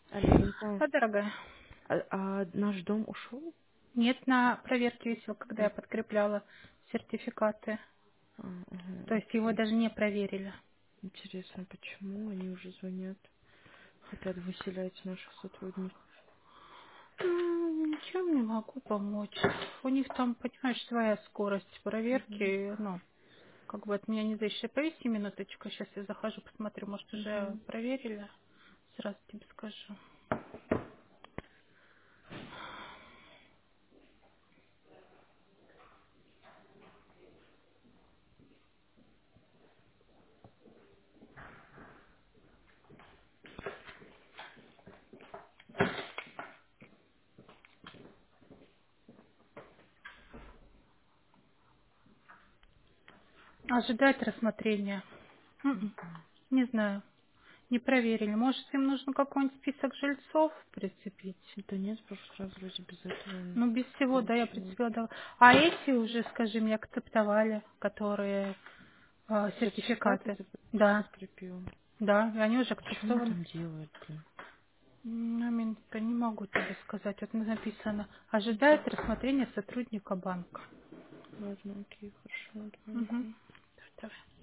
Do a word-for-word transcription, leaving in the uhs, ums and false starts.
Алинка, Да, дорогая. а, а наш дом ушел? Нет, на проверке висел, когда А, я подкрепляла сертификаты. а, ага, То есть его окей. даже не проверили. Интересно, почему они уже звонят? Хотят выселять наших сотрудников. М, Ничем не могу помочь. У них там, понимаешь, своя скорость Угу, проверки. Ну, как бы от меня не зависит. Повиси минуточку. Сейчас я захожу, посмотрю. Может, уже угу. проверили? Сразу тебе скажу. Ожидать рассмотрения. М-м, Не знаю. Не проверили. Может, им нужно какой-нибудь список жильцов прицепить? Да нет, просто сразу вроде без этого Ну, без всего, да, я получилось. прицепила. Да. А эти уже, скажи мне, акцептовали, которые э, Сертификаты сертификаты. ты Да, подкрепил. да, и они уже Что он акцептованы. там делает, блин? М, Аминка, не могу тебе сказать. Вот написано, ожидает рассмотрения сотрудника банка. Ладно, окей, хорошо, давай. Угу. Ага. Давай.